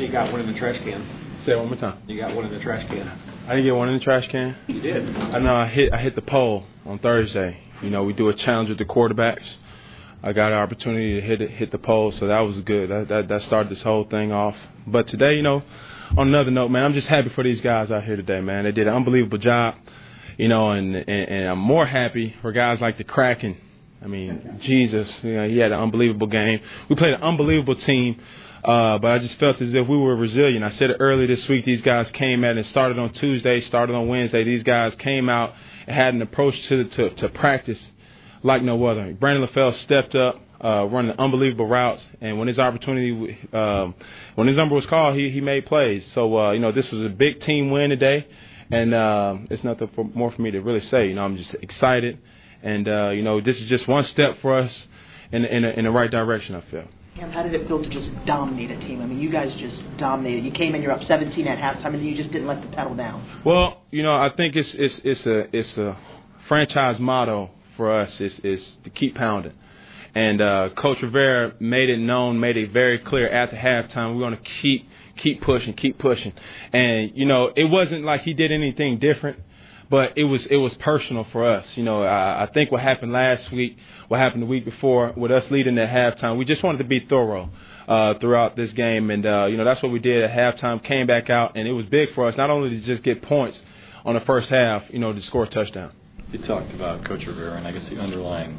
You got one in the trash can. Say it one more time. You got one in the trash can. I didn't get one in the trash can. You did. I know. I hit the pole on Thursday. You know, we do a challenge with the quarterbacks. I got an opportunity to hit the pole, so that was good. That started this whole thing off. But today, you know, on another note, man, I'm just happy for these guys out here today, man. They did an unbelievable job, you know, and I'm more happy for guys like the Kraken. I mean, Jesus, you know, he had an unbelievable game. We played an unbelievable team, but I just felt as if we were resilient. I said it earlier this week. These guys came out and started on Tuesday, started on Wednesday. These guys came out and had an approach to practice like no other. Brandon LaFell stepped up, running unbelievable routes, and when his opportunity, when his number was called, he made plays. So, you know, this was a big team win today, and it's nothing more for me to really say. You know, I'm just excited, and, you know, this is just one step for us in the right direction, I feel. Cam, how did it feel to just dominate a team? I mean, you guys just dominated. You came in, you're up 17 at halftime, and you just didn't let the pedal down. Well, you know, I think it's a franchise motto for us is to keep pounding. And Coach Rivera made it known, made it very clear after halftime, we're going to keep pushing. And, you know, it wasn't like he did anything different, but it was personal for us. You know, I think what happened last week, what happened the week before, with us leading at halftime, we just wanted to be thorough throughout this game. And, you know, that's what we did at halftime, came back out, and it was big for us, not only to just get points on the first half, you know, to score a touchdown. You talked about Coach Rivera, and I guess the underlying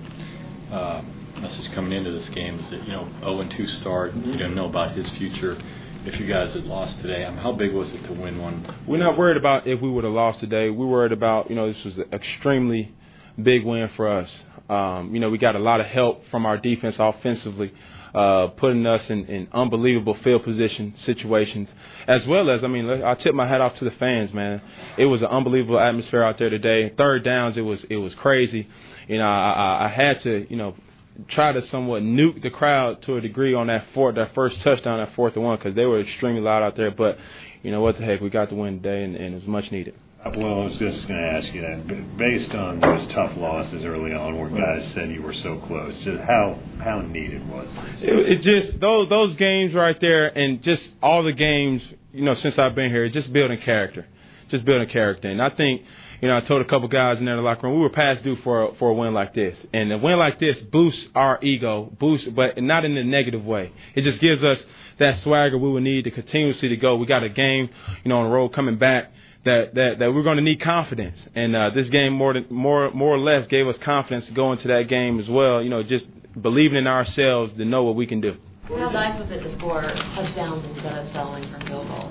message coming into this game is that, you know, 0-2 start, you don't know about his future. If you guys had lost today, how big was it to win one? We're not worried about if we would have lost today. We're worried about, you know, this was an extremely big win for us. You know, we got a lot of help from our defense offensively, putting us in unbelievable field position situations, as well as, I mean, I tip my hat off to the fans, man. It was an unbelievable atmosphere out there today. Third downs, it was crazy. You know, I had to, you know, try to somewhat nuke the crowd to a degree on that first touchdown, that 4th and 1, because they were extremely loud out there. But, you know, what the heck, we got the win today, and it was much needed. Well, I was just going to ask you that. Based on those tough losses early on where guys said you were so close, just how needed was this? It just, those games right there, and just all the games, you know, since I've been here, just building character. And I think, you know, I told a couple guys in there in the locker room, we were past due for a win like this. And a win like this boosts our ego, but not in a negative way. It just gives us that swagger we would need to continuously to go. We got a game, you know, on the road coming back that we're going to need confidence. And this game more or less gave us confidence to go into that game as well, you know, just believing in ourselves to know what we can do. How nice was it to score touchdowns instead of settling for field goals?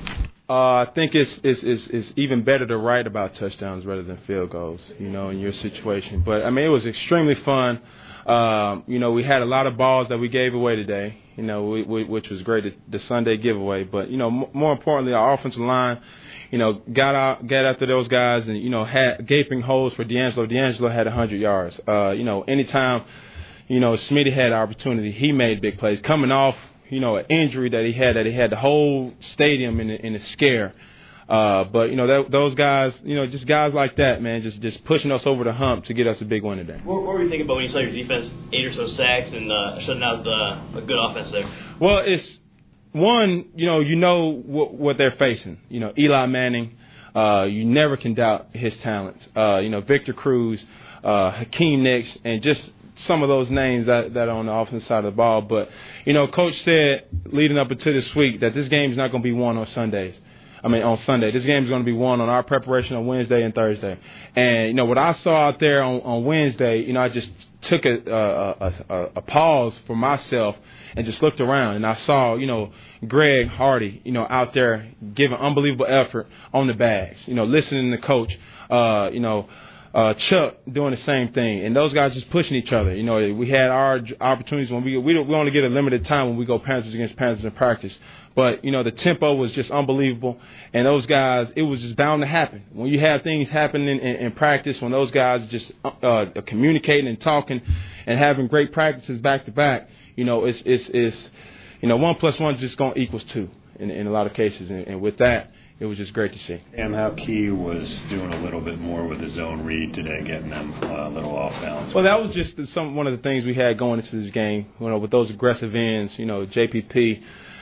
I think it's even better to write about touchdowns rather than field goals, you know, in your situation. But, I mean, it was extremely fun. You know, we had a lot of balls that we gave away today, you know, which was great, the Sunday giveaway. But, you know, more importantly, our offensive line, you know, got after those guys and, you know, had gaping holes for D'Angelo. D'Angelo had 100 yards. You know, anytime, you know, Smitty had an opportunity, he made big plays. Coming off, you know, an injury that he had the whole stadium in a scare. But, you know, those guys, you know, just guys like that, man, just pushing us over the hump to get us a big win today. What were you thinking about when you saw your defense 8 or so sacks and shutting out a good offense there? Well, it's one, you know what they're facing. You know, Eli Manning, you never can doubt his talents. You know, Victor Cruz, Hakeem Nicks, and just some of those names that are on the offensive side of the ball. But, you know, Coach said leading up into this week that this game is not going to be won on Sunday. This game is going to be won on our preparation on Wednesday and Thursday. And, you know, what I saw out there on Wednesday, you know, I just took a pause for myself and just looked around. And I saw, you know, Greg Hardy, you know, out there giving unbelievable effort on the bags, you know, listening to Coach, you know, Chuck doing the same thing, and those guys just pushing each other. You know, we had our opportunities when we only get a limited time when we go Panthers against Panthers in practice. But, you know, the tempo was just unbelievable, and those guys, it was just bound to happen. When you have things happening in practice, when those guys just communicating and talking and having great practices back to back, you know, it's you know, 1 + 1 just going to equals 2 in a lot of cases, and with that, it was just great to see. And how key was doing a little bit more with the zone read today, getting them a little off balance? Well, that was just one of the things we had going into this game. You know, with those aggressive ends, you know, JPP,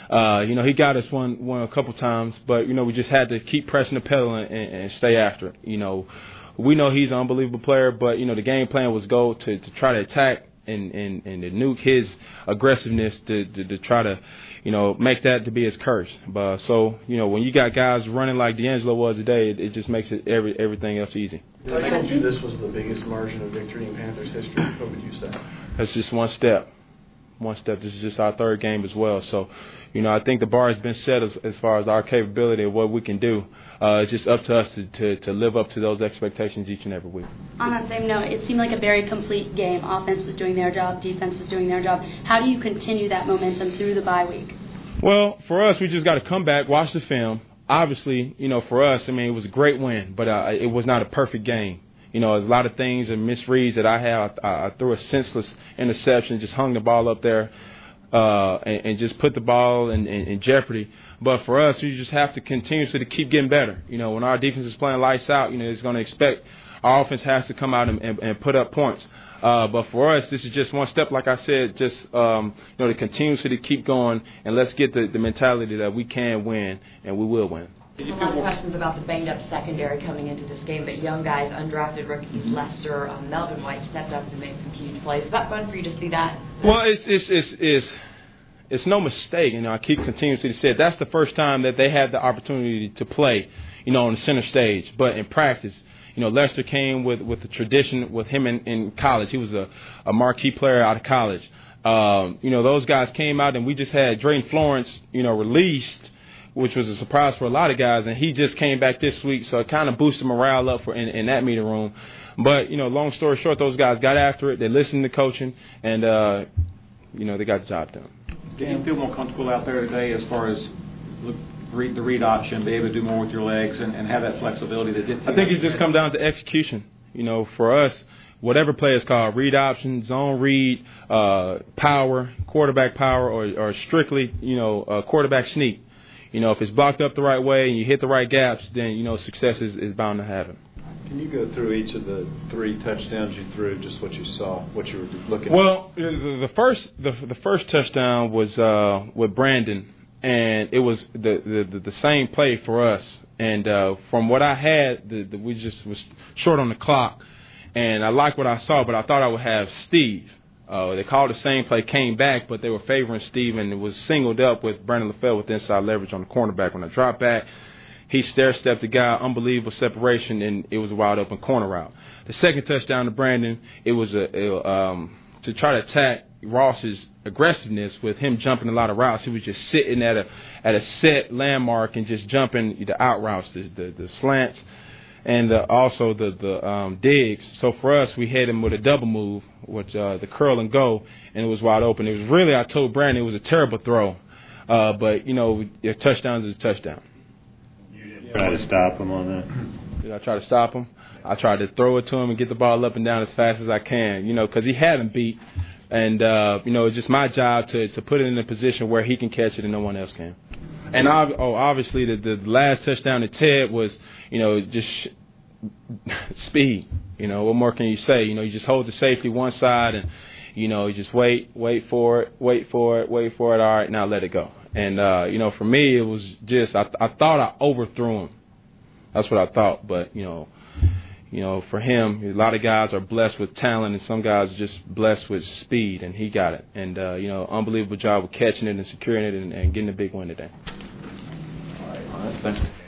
He got us one a couple times, but we just had to keep pressing the pedal and stay after it. We know he's an unbelievable player, but the game plan was go to try to attack and to nuke his aggressiveness to try to make that to be his curse. But when you got guys running like D'Angelo was today, it just makes it everything else easy. I told you this was the biggest margin of victory in Panthers history. What would you say? That's just one step. This is just our third game as well. So, I think the bar has been set as far as our capability and what we can do. It's just up to us to live up to those expectations each and every week. On that same note, it seemed like a very complete game. Offense was doing their job, defense was doing their job. How do you continue that momentum through the bye week? Well, for us, we just got to come back, watch the film. Obviously, for us, it was a great win, but it was not a perfect game. There's a lot of things and misreads that I had. I threw a senseless interception, just hung the ball up there, and just put the ball in jeopardy. But for us, we just have to continuously to keep getting better. When our defense is playing lights out, it's going to expect our offense has to come out and put up points. But for us, this is just one step, like I said, just to continuously to keep going, and let's get the mentality that we can win and we will win. A lot of questions about the banged-up secondary coming into this game, but young guys, undrafted rookies, Lester, Melvin White stepped up and made some huge plays. Is that fun for you to see that? Well, it's no mistake. I keep continuously to say that's the first time that they had the opportunity to play, on the center stage. But in practice, Lester came with the tradition with him in college. He was a marquee player out of college. Those guys came out, and we just had Drayton Florence, released, which was a surprise for a lot of guys, and he just came back this week, so it kind of boosted morale up in that meeting room. But, long story short, those guys got after it. They listened to coaching, and, they got the job done. Do you feel more comfortable out there today as far as the read option, be able to do more with your legs and have that flexibility that didn't? I think it's just come down to execution. For us, whatever play is called, read option, zone read, power, quarterback power, or strictly, quarterback sneak. If it's blocked up the right way and you hit the right gaps, then, success is bound to happen. Can you go through each of the 3 touchdowns you threw, just what you saw, what you were looking at? The first touchdown was with Brandon, and it was the same play for us. And from what I had, we just was short on the clock, and I liked what I saw, but I thought I would have Steve. They called the same play, came back, but they were favoring Steve, and it was singled up with Brandon LaFell with inside leverage on the cornerback. When I dropped back, he stair-stepped the guy, unbelievable separation, and it was a wide open corner route. The second touchdown to Brandon, it was to try to attack Ross's aggressiveness with him jumping a lot of routes. He was just sitting at a set landmark and just jumping the out routes, the slants, and also the digs. So for us, we hit him with a double move, which the curl and go, and it was wide open. It was really, I told Brandon, it was a terrible throw. But, a touchdown is a touchdown. Try to stop him on that? Did I try to stop him? I tried to throw it to him and get the ball up and down as fast as I can, because he had him beat. And, it's just my job to put it in a position where he can catch it and no one else can. And, obviously, the last touchdown to Ted was, just speed. What more can you say? You just hold the safety one side and, you just wait for it. All right, now let it go. And, for me, it was just, I thought I overthrew him. That's what I thought. But, for him, a lot of guys are blessed with talent and some guys are just blessed with speed, and he got it. And, unbelievable job of catching it and securing it and getting a big win today. All right, thanks.